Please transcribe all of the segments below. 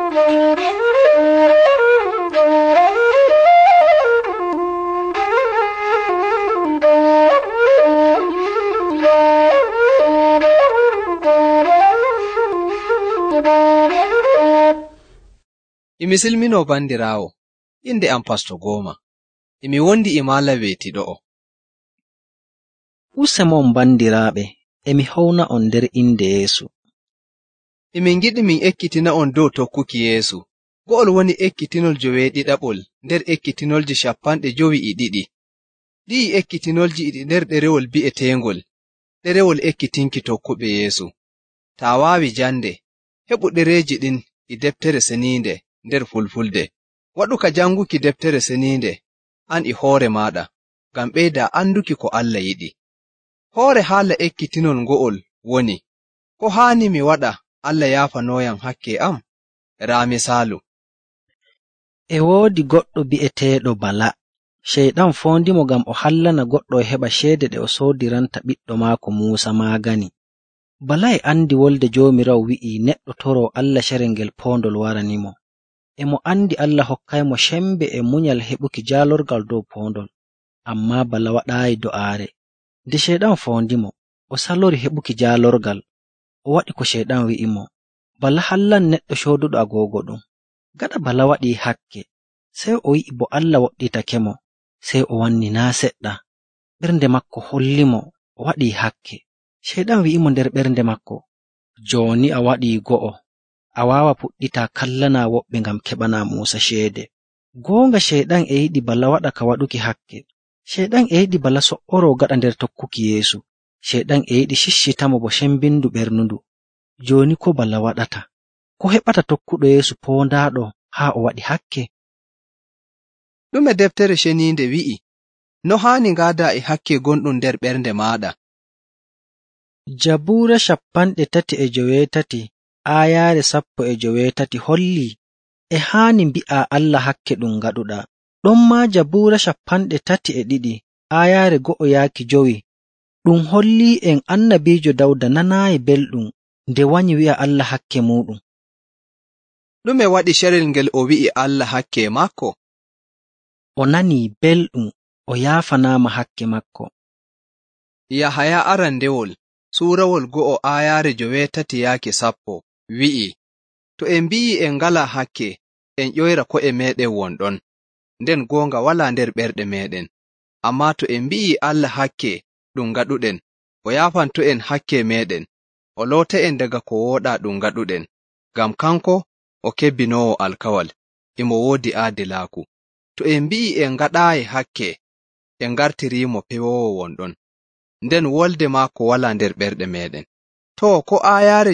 Imi silmino bandirawo, inde am Pasto Goma. Imi wondi e mala wetiɗo'o. Usemon bandiraɓe, emi hawna on nder inde Yesu. Imi giɗi min ekkitina on dow tokkuki Yesu. Go'ol woni ekkitinol 9 nder ekkitinolji 52. Ɗi ekkitinolji ɗi nder ɗerewol bi'etengol, ɗerewol ekkitinki tokkuɓe Yesu. Ta wawi jande, heɓu ɗereji ɗin e deftere seninde nder Fulfulde. Waɗu ka janguki deftere seninde an e hoore maɗa, ngam ɓeyda anduki ko Allah yiɗi. Hoore haala ekkitinol ngo'ol woni, ko haani mi waɗa Allah yafanoyam hakke am? Raa misalu. E woodi goɗɗo bi'eteeɗo Bala. Sheyɗan fondimo ngam o hallana goɗɗo o heɓa ceede ɗe o soodiranta ɓiɗɗo maako Muusa maagani. Bala e andi wolde Joomiraawo wi'i neɗɗo toro Allah carel ngel poondol waranimo. Emo andi Allah hokkaymo cembe e munyal heɓuki jaalorgal dow poondol. Amma Bala waɗaayi do'aare. Nde Sheyɗan fondimo, o salori heɓuki jaalorgal. O waɗi ko Sheyɗan wi'imo. Bala hallan neɗɗo cooduɗo agoogo ɗum. Gaɗa Bala waɗi hakke, sey o yi'i bo Allah woɗɗitakemo, sey o wanni naa seɗɗa. Ɓernde makko hollimo o waɗi hakke. Sheyɗan wi'imo nder ɓernde makko, jooni a waɗi go'o, a waawa puɗɗita kallana woɓɓe ngam keɓana Muusa ceede. Goonga Sheyɗan e yiɗi Bala waɗa ka waɗuki hakke. Sheyɗan e yiɗi Bala so'oro gaɗa nder tokkuki Yeesu. Sheyɗan e yiɗi ciccitamo bo cembindu ɓernundu. Jooni ko Bala waɗata? Ko heɓata tokkuɗo Yeesu poondaaɗo haa o waɗi hakke? Ɗume deftere ceninde wi'i, no haani ngada e hakke gonɗum nder ɓernde maɗa? Jabuura 38 aayaare 18 holli e haani mbi'a Allah hakke ɗum gaɗuɗa. Ɗon ma Jabuura 32 aayaare 1-5 ɗum holli en annabiijo Dawda nanaayi belɗum nde wanyi wi'a Allah hakke muɗum. Ɗume waɗi carel ngel o wi'i Allah hakke makko? O nani belɗum, o yaafanaama hakke makko. Yahaya arandewol suurawol 1 aayaare 9-10 wi'i, to en mbi'i en ngala hakke, en ƴoyra ko'e meɗen wonɗon, nden goonga wala nder ɓerɗe meɗen. Amma to en mbi'i Allah hakke ɗum gaɗuɗen, o yaafanto en hakke meɗen, o loota en daga ko wooɗa ɗum gaɗuɗen, ngam kanko o kebbinowo alkawal, imo woodi aadilaaku. To en mbi'i en ngaɗaayi hakke, en ngartirimo pewowo wonɗon, nden wolde maako wala nder ɓerɗe meɗen. To ko aayaare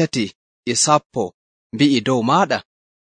9-10 mbi'i dow maɗa?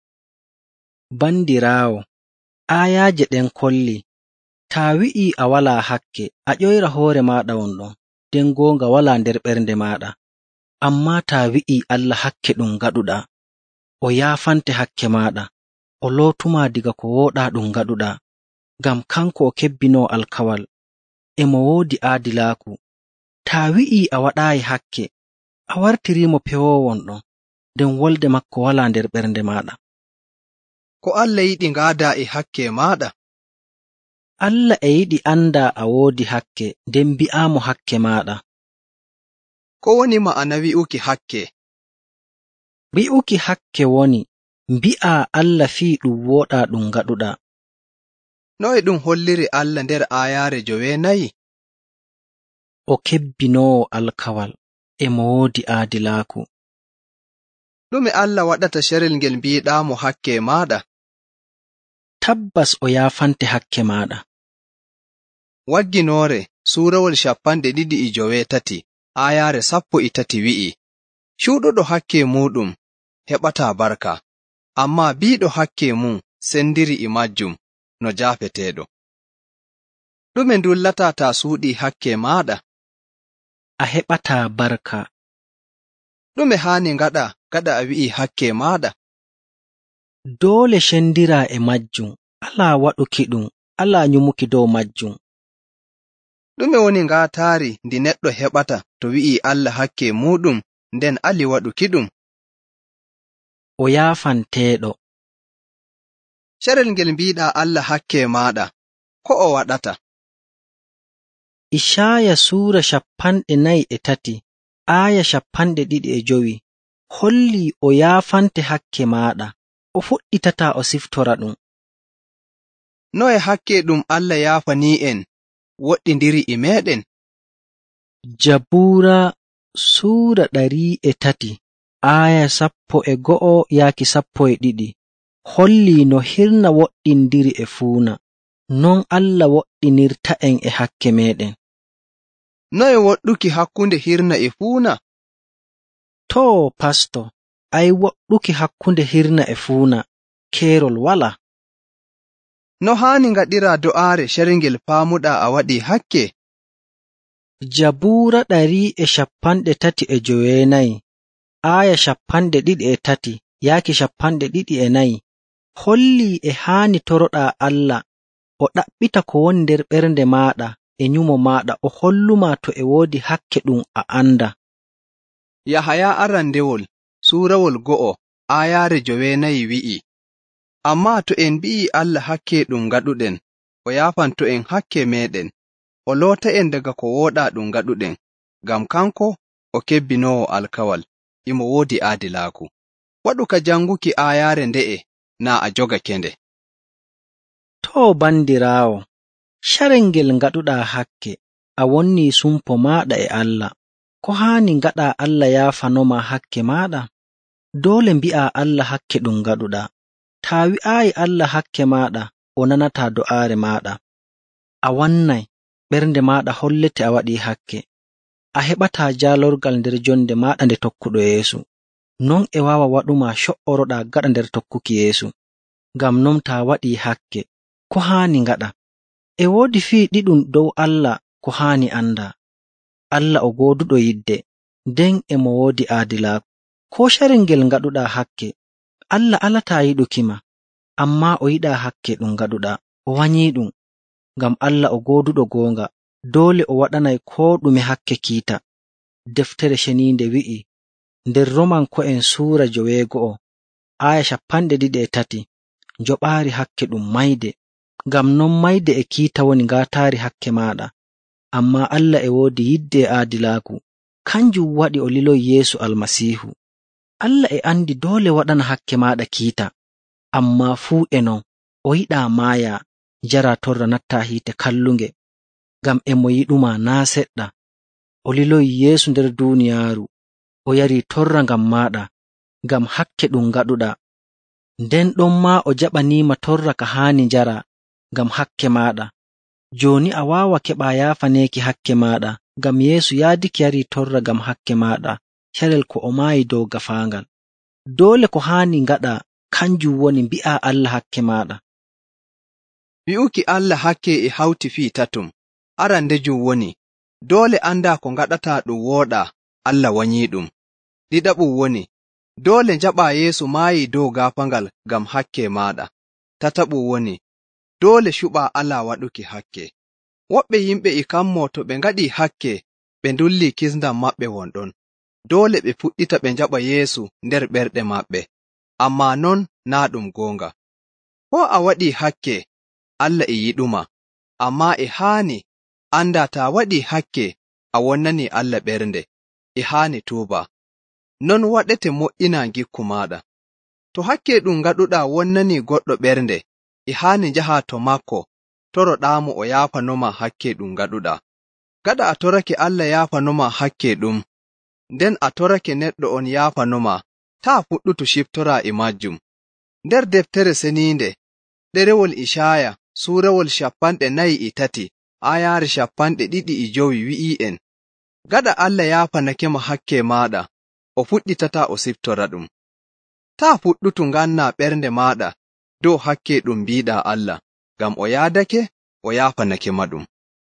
Bandiraawo, aayaaje ɗen kolli, taa wi'i a wala hakke, a ƴoyra hoore maɗa wonɗon, nden goonga wala nder ɓernde maɗa. Amma taa wi'i Allah hakke ɗum gaɗuɗa, o yaafante hakke maɗa, o lootuma diga ko wooɗa ɗum gaɗuɗa, ngam kanko o kebbino alkawal, emo woodi aadilaaku. Taa wi'i a waɗaayi hakke, a wartirimo pewowo wonɗon, nden wolde makko wala nder ɓernde maɗa. Ko Allah yiɗi ngaada e hakke maɗa? Allah e yiɗi anda a woodi hakke, nden mbi'amo hakke maɗa. Ko woni ma'ana wi'uki hakke? Wi'uki hakke woni mbi'a Allah fii ɗum wooɗa ɗum gaɗuɗa. Noy ɗum holliri Allah nder aayaare 9? O kebbinowo alkawal, emo woodi aadilaaku. Ɗume Allah waɗata carel ngel mbiɗamo hakke maɗa? Tabbas o yaafante hakke maɗa. Wagginoore suurawol 29 aayaare 13 wi'i, cuuɗuɗo hakke muɗum heɓata barka, amma biiɗo hakke mum sendiri e majjum no jaafeteeɗo. Ɗume ndullata ta suuɗi hakke maɗa? A heɓata barka. Ɗume haani ngaɗa a wi'i hakke maɗa? Doole cendira e majjum, alaa waɗuki ɗum, alaa nyumuki dow majjum. Ɗume woni ngaataari ndi neɗɗo heɓata to wi'i Allah hakke muɗum nden ali waɗuki ɗum? o yaafanteeɗo. Carel ngel mbiɗa Allah hakke maɗa, ko o waɗata? Ishaya suura 43 aya 25 holli o yaafante hakke maɗa, o fuɗɗitata o siftora ɗum. Noye hakke ɗum Allah yaafani en woɗɗindiri e meɗen? Jabuura suura 103 aya 11 yaaki 12 holli no hirna woɗɗindiri e fuuna, non Allah woɗɗinirta en e hakke meɗen. Noye woɗɗuki hakkunde hirna e fuuna? Too pasto, ay woɗɗuki hakkunde hirna e fuuna keerol wala. No haani ngaɗira do'aare sharngel paamuɗa a waɗi hakke? Jabuura 139 aya 23 yaaki 24 holli e haani toroɗa Allah, o ɗaɓɓita ko woni nder ɓernde maɗa e nyumo maɗa, o holluma to e woodi hakke ɗum a anda. Yahaya arandewol suurawol 1 ayaare 9 wi'i, amma to en mbi'i Allah hakke ɗum ngaɗuɗen, o yaafanto en hakke meɗen, o loota en daga ko wooɗa ɗum ngaɗuɗen, ngam kanko o kebbinowo alkawal, imo woodi aadilaaku. Waɗu ka janguki ayaare nde'e na a jogake nde. To bandiraawo, carel ngel ngaɗuɗa hakke, a wonni sumpo maɗa e Allah. Ko haani ngaɗa Allah yaafanoma hakke maɗa? Dole mbi'a Allah hakke ɗum ngaɗuɗa. Ta wi'aayi Allah hakke maɗa, o nanata do'aare maɗa. A wannay ɓernde maɗa hollete a waɗi hakke. A heɓata jaalorgal nder jonde maɗa nde tokkuɗo Yeesu. Non e wawa waɗuma co'oroɗa gaɗa nder tokkuki Yeesu. Ngam non ta waɗi hakke, ko haani ngaɗa? E woodi fii ɗiɗum dow Allah ko haani anda. Allah o gooduɗo yidde, nden emo woodi aadilaaku. Ko carel ngel ngaɗuɗa hakke, Allah alata yiɗukima, amma o yiɗa hakke ɗum ngaɗuɗa, o wanyi ɗum. Ngam Allah o gooduɗo goonga, dole o waɗanay ko ɗume hakke kiita. Deftere ceniinde wi'i nder Romanko'en suura 9 aya 23 joɓaari hakke ɗum mayde. Ngam non mayde e kiita woni ngataari hakke maɗa, amma Allah e woodi yidde e aadilaaku, kanjum waɗi o liloyi Yeesu Almasiihu. Allah e andi dole waɗana hakke maɗa kiita, amma fuu e non o yiɗa maaya jara torra natta hiite kallunge, ngam emo yiɗuma naa seɗɗa. O liloyi Yeesu nder duuniyaaru, o yari torra ngam maɗa, ngam hakke ɗum ngaɗuɗa. Nden ɗon ma o jaɓanima torra ka haani jara ngam hakke maɗa. Joni a wawa keɓa yaafaneeki hakke maɗa, ngam Yeesu yaadiki yari torra ngam hakke maɗa, carel ko o maayi dow gafaangal. Dole ko haani ngaɗa kanjum woni mbi'a Allah hakke maɗa. Wi'uki Allah hakke e hawti fii tatum. Arandejum woni, dole anda ko ngaɗata ɗum wooɗa, Allah wanyi ɗum. Ɗiɗaɓum woni, dole njaɓa Yeesu maayi dow gafangal ngam hakke maɗa. Tataɓum woni, dole shuɓa Allah waɗuki hakke. Woɓɓe yimɓe e kammo to ɓe ngaɗi hakke, ɓe ndulli kisndam maɓɓe wonɗon. Dole ɓe fuɗɗita ɓe njaɓa Yeesu nder ɓerɗe maɓɓe, amma non na ɗum goonga. Ko a waɗi hakke, Allah e yiɗuma, amma e haani anda ta waɗi hakke a wonnani Allah ɓernde, e haani tuuba. Non waɗete mo'ina gikku maɗa. To hakke ɗum ngaɗuɗa wonnani goɗɗo ɓernde, e haani njaha to makko, toroɗamo o yaafanoma hakke ɗum ngaɗuɗa. Gaɗa a torake Allah yaafanoma hakke ɗum, nden a torake neɗɗo on yaafanoma, ta fuɗɗutu ciftora e majjum. Nder deftere seniinde, ɗerewol Ishaya suurawol 43 ayaare 25 wi'i en, gaɗa Allah yaafanakema hakke maɗa, o fuɗɗitata o siftora ɗum. Ta fuɗɗutu nganna ɓernde maɗa dow hakke ɗum mbiɗa Allah, ngam o yaadake o yaafanakema ɗum.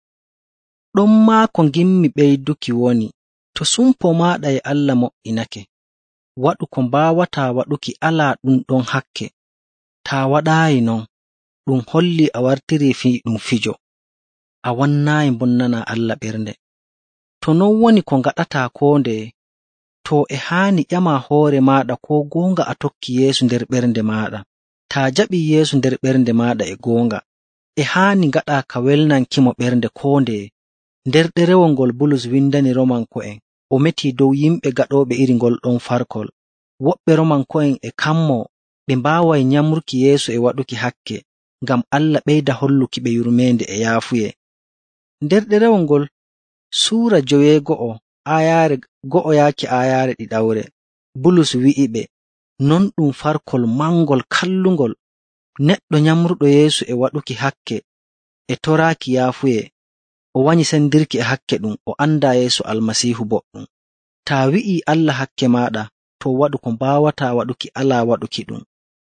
Ɗon ma ko ngimmi ɓeyduki woni, to sumpo maɗa e Allah mo'inake, waɗu ko mbawata waɗuki ala ɗum ɗon hakke. Ta waɗayi non, ɗum holli a wartiri fi ɗum fijo, a wannayi bonnana Allah ɓernde. To non woni ko ngaɗata ko ndeye, to e haani ƴama hoore maaɗa ko goonga a tokki Yeesu nder ɓernde maaɗa. Taa jaɓi Yeesu nder ɓernde maaɗa e goonga, e haani ngaɗa ka welnankimo ɓernde koo ndeye. Nder ɗerewol ngol Bulus windani Romanko'en, o meti dow yimɓe gaɗooɓe iri ngol ɗon farkol. Woɓɓe Romanko'en e kammo ɓe mbaaway nyamruki Yeesu e waɗuki hakke, ngam Allah ɓeyda holluki ɓe yurmeende e yaafuye. Nder ɗerewol ngol suura 9 ayaare 1 yaaki ayaare 2, Bulus wi'i ɓe, non ɗum farkol mangol kallungol, neɗɗo nyamruɗo Yeesu e waɗuki hakke e toraaki yaafuye, o wanyi sendirki e hakke ɗum, o anda Yeesu Almasiihu boɗɗum. Taa wi'i Allah hakke maaɗa, to waɗu ko mbaawata waɗuki alaa waɗuki ɗum.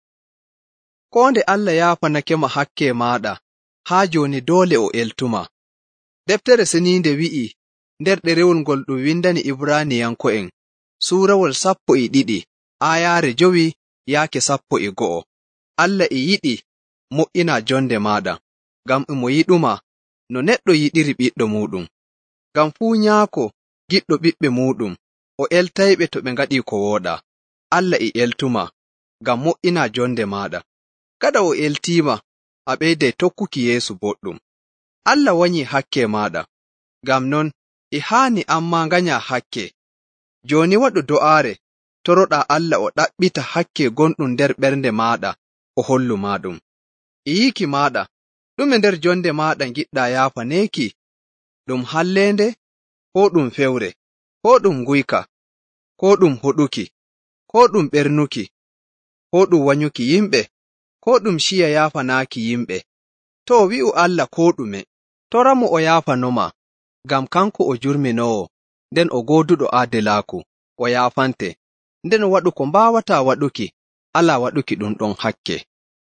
Ko nde Allah yaafanakema hakke maaɗa, haa jooni doole o eltuma. Deftere seniinde wi'i nder ɗerewol ngol ɗum windani Ibraniyanko'en, suurawol 12 ayaare 5 yaake 11, Allah e yiɗi mo'ina jonde maaɗa, ngam imo yiɗuma no neɗɗo yiɗiri ɓiɗɗo muɗum. Ngam fuu nyaako giɗɗo ɓiɓɓe muɗum, o eltayɓe to ɓe ngaɗi ko wooɗa. Allah e eltuma ngam mo'ina jonde maaɗa. Kada o eltiima, a ɓeyday tokkuki Yeesu boɗɗum. Allah wanyi hakke maaɗa, ngam non e haani amma nganya hakke. Joni waɗu do'aare, toroɗa Allah o ɗaɓɓita hakke gonɗum nder ɓernde maaɗa o hollu maɗum. E yiki maaɗa, ɗume nder jonde maaɗa giɗɗa yaafaneeki? Ɗum halleende, ko ɗum fewre, ko ɗum nguyka, ko ɗum hoɗuki, ko ɗum ɓernuki, ko ɗum wanyuki yimɓe, ko ɗum shiya yaafanaaki yimɓe? To wi'u Allah ko ɗume, toramo o yaafanoma, ngam kanko o jurminowo, nden o gooduɗo aadilaaku, o yaafante, nden waɗu ko mbaawata waɗuki, alaa waɗuki ɗum ɗon hakke.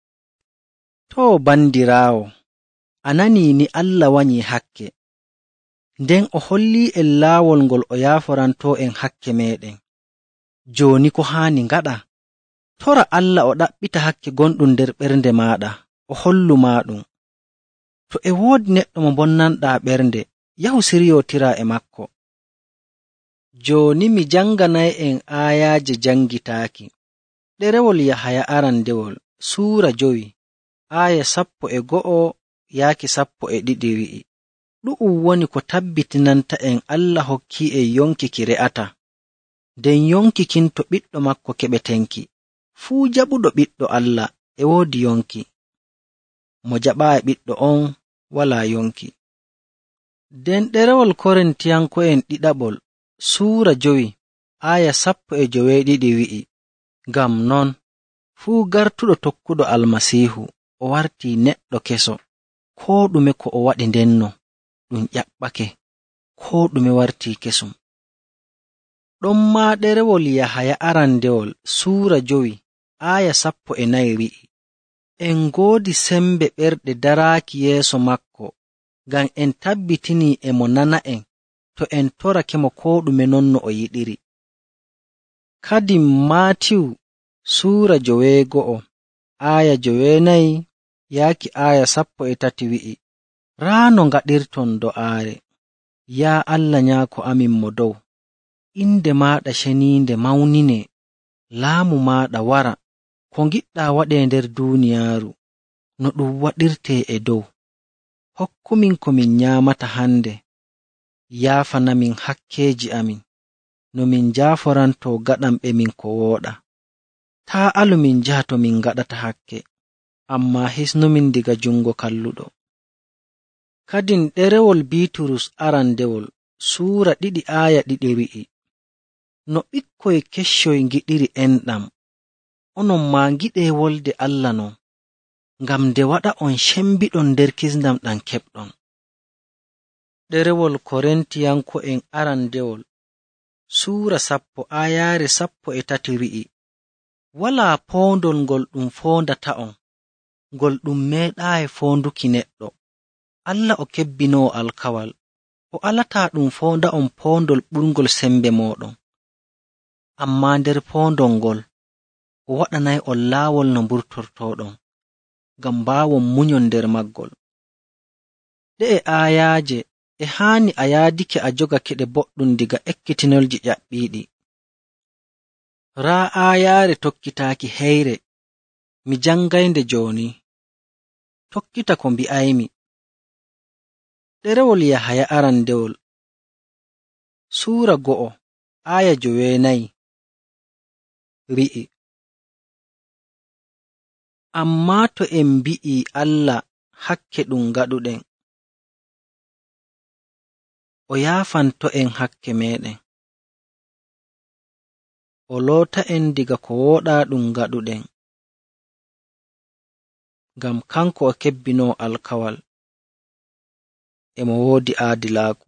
To bandiraawo, a nanii ni Allah wanyi hakke, nden o holli en laawol ngol o yaaforanto en hakke meɗen. Jooni ko haani ngaɗa? Tora Allah o ɗaɓɓita hakke gonɗum nder ɓernde maaɗa, o hollu maɗum. To e woodi neɗɗo mo bonnanɗa ɓernde, yahu siriyotira e makko. Jooni mi janganay en aayaaje jangitaaki. Ɗerewol Yahaya arandewol suura 5 aaya 11 yaaki 12 wi'i, ɗu'um woni ko tabbitinanta en Allah hokki en yonki ki re'ata, nden yonki kin to ɓiɗɗo makko keɓetenki. Fuu jaɓuɗo ɓiɗɗo Allah e woodi yonki, mo jaɓaayi ɓiɗɗo on walaa yonki. Nden ɗerewol Korintiyanko'en ɗiɗaɓol suura 5 aaya 12 wi'i, ngam non fuu gartuɗo tokkuɗo Almasiihu o wartii neɗɗo keso, koo ɗume ko o waɗi ndenno ɗum ƴaɓɓake, koo ɗume wartii kesum. Ɗon maa ɗerewol Yahaya arandewol suura 5 aaya 14 wi'i, en ngoodi sembe ɓerɗe daraaki yeeso makko, ngam en tabbitinii e mo nana en to en torakemo koo ɗume nonno o yiɗiri. Kadin Maatiw suura 9 aaya 9 yaaki aaya 13 wi'i, raano ngaɗirton do'aare, yaa Allah nyaako amin mo dow, inde maaɗa ceniinde mawnine, laamu maaɗa wara, ko ngiɗɗa waɗe nder duuniyaaru no ɗum waɗirte e dow. Hokkumin ko min nyaamata hande, yaafanamin hakkeeji amin, no min jaaforanto gaɗanɓe min ko wooɗa. Taa alu min njaha to min gaɗata hakke, amma hisnumin diga jungo kalluɗo. Kadin ɗerewol Biiturus arandewol suura 2 aaya 2 wi'i, no ɓikkoy keccoy ngiɗiri enɗam, onon ma ngiɗe wolde Allah non, ngam nde waɗa on cembiɗon nder kisndam ɗam keɓɗon. Ɗerewol Korintiyanko'en arandewol suura 10 aayaare 13 wi'i, walaa poondol ngol ɗum foondata on, ngol ɗum meeɗaayi foonduki neɗɗo. Allah o kebbinoo alkawal, o alataa ɗum foonda on poondol ɓurngol sembe mooɗon, ammaa nder poondol ngol o waɗanay on laawol no mburtortoɗon, ngam mbaawon munyon nder maggol. Ɗe'e aayaaje e haani a yaadike a jogake ɗe boɗɗum diga ekkitinolji ƴaɓɓiiɗi, raa aayaare tokkitaaki heyre, mi jangaynde jooni. Tokkita ko mbi'aymi. Ɗerewol Yahaya arandewol suura 2 aya 9 wi'i, ammaa to en mbi'i Allah hakke ɗum gaɗuɗen, o yaafanto en hakke meɗen, o loota en diga ko wooɗaa ɗum gaɗuɗen, ngam kanko o kebbinoo alkawal, emo woodi aadilaaku.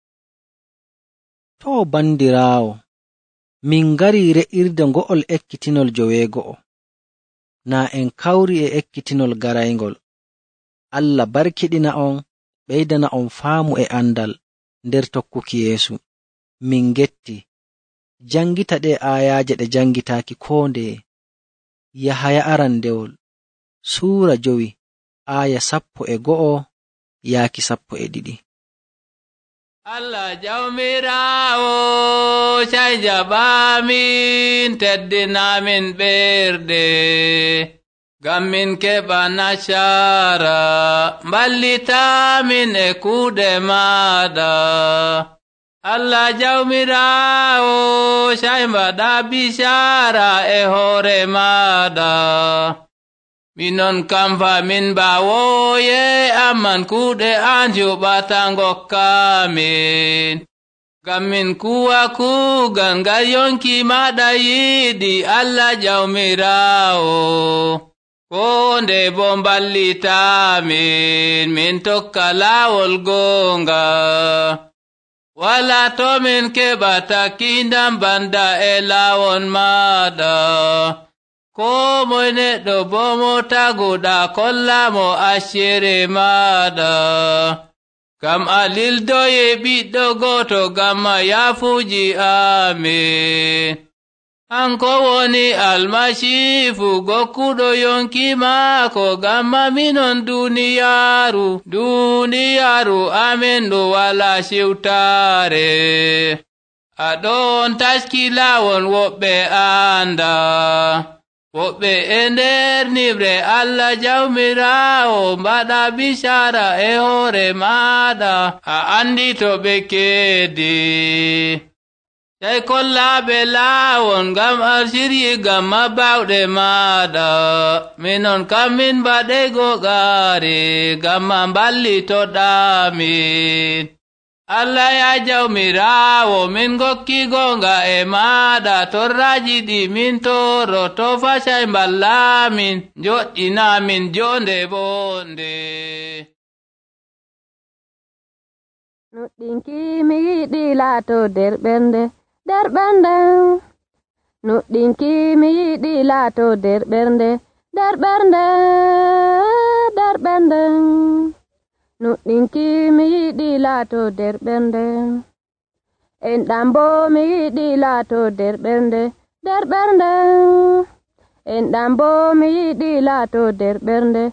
To bandiraawo, min ngari re'irde ngo'ol ekkitinol 9, naa en kawri e ekkitinol garayngol. Allah barkiɗina on, ɓeydana on faamu e andal nder tokkuki Yeesu. Min getti, jangita ɗe aayaaje ɗe jangitaaki koo ndeye. Yahaya arandewol suura 5 aya 11 yaaki 12. Allah jawmiraawo cay jaɓaamin teddinaamin ɓerde, ngam min keɓa nasara mballitaamin e kuuɗe maaɗa. Allah jawmiraawo cay mbaɗa bisara e hoore maaɗa. Minon kam famin bawoye amman kuuɗe an juɓata ngokkamin, ngam min kuwa kuugal ngal yonki maɗa yiɗi Allah jawmiraawo. Ko nde bo mballitamin min tokka laawol gonga, wala to min keɓata kindam banda e laawol maɗa. Ko moy neɗɗo bo mo taguɗa kollamo accere maɗa, ngam a lildoye ɓiɗɗo goto gamma yaafuji amin. Hanko woni Almasiihu gokkuɗo yonki maako gamma minon duniyaaru amin ɗo wala siwtare. Aɗon taski laawol woɓɓe anda, woɓɓe e nder nibre Allah jawmiraawo mbaɗa bisara e hoore maɗa, a andi to ɓe keedi. Tay kollaɓe laawol ngam a siryi gamma bawɗe maɗa, minon kam min mbaɗe gogare gamma mballitoɗamin. Allah ya jawmiraawo min gokki gonga e maɗa, torraji ɗi min toro to facay mballamin joɗɗinamin jonde bonde. Nuɗɗinki mi yiɗi laato nder ɓernde, nuɗɗinki mi yiɗi laato nder ɓernde, nuɗɗinki mi yiɗi laato nder ɓernde. Enɗam bo mi yiɗi laato nder ɓernde, enɗam bo mi yiɗi laato nder ɓernde,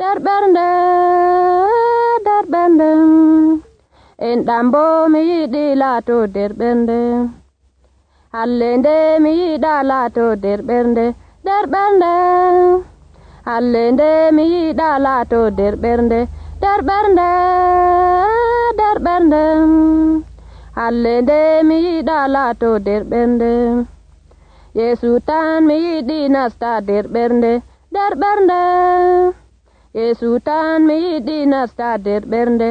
enɗam bo mi yiɗi laato nder ɓernde. Hallende mi yiɗa laato nder ɓernde, hallende mi yiɗa laato nder ɓernde, hallende mi yiɗa laato nder ɓernde. Yeesu tan mi yiɗi nasta nder ɓernde, Yeesu tan mi yiɗi nasta nder ɓernde,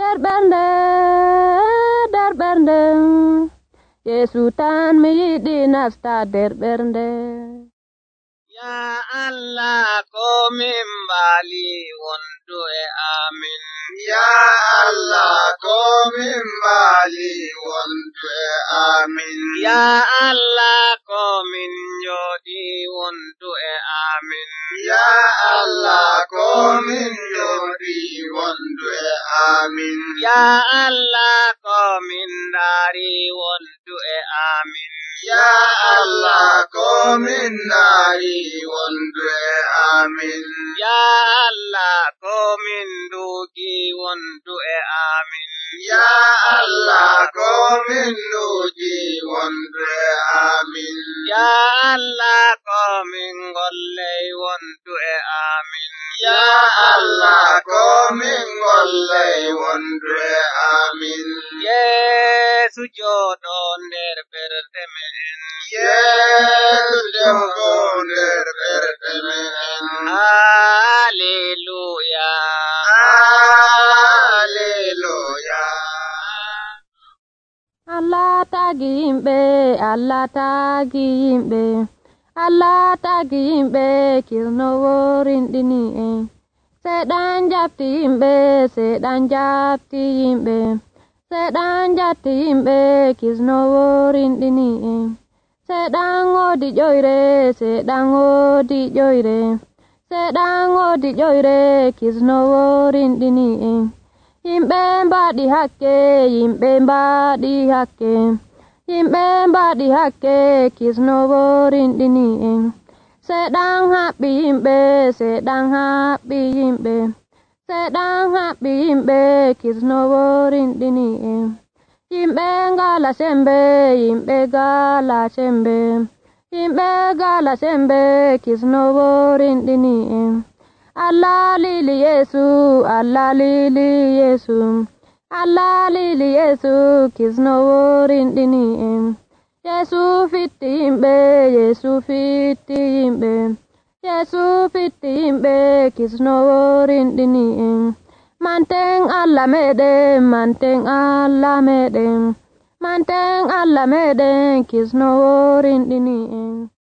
Yeesu tan mi yiɗi nasta nder ɓernde. Ya Allah komin mbali wondu e amin. Ya Allah komin mbali wondu e amin. Ya Allah komin jodi wondu e amin. Ya Allah komin jodi wondu e amin. Ya Allah komin dari wondu e amin. Ya Allah komin dari wondu e amin. Ya Allah komin dugi wondu e amin. Ya Allah komin nuji wondre amin. Ya Allah komin golle wondre amin. Ya Allah komin golle wondre amin. Yesu jodo nder berde men. Yesu jodo nder berde men. Hallelujah. Hallelujah. Allah tagi yimɓe, Allah tagi yimɓe, Allah tagi yimɓe, kirnoworinɗini en. Seɗan jabti yimɓe, seɗan jabti yimɓe, seɗan jabti yimɓe, kirnoworinɗini en. Seɗan wodi ƴoyre, seɗan wodi ƴoyre, seɗan wodi ƴoyre, kirnoworinɗini en. Yimɓe mbaɗi hakke, yimɓe mbaɗi hakke, yimɓe mbaɗi hakke, kisnoworinɗini en. Seɗan haɓɓi yimɓe, seɗan haɓɓi yimɓe, seɗan haɓɓi yimɓe, kisnoworinɗini en. Yimɓe ngala sembe, yimɓe ngala sembe, yimɓe ngala sembe, kisnoworinɗini en. Allah lili Yesu, Allah lili Yesu, Allah lili Yesu, kisnoworinɗini en. Yesu fitti yimɓe, Yesu fitti yimɓe, Yesu fitti yimɓe, kisnoworinɗini en. Manteng Allah meɗen, manteng Allah meɗen, manteng Allah meɗen, kisnoworinɗini en.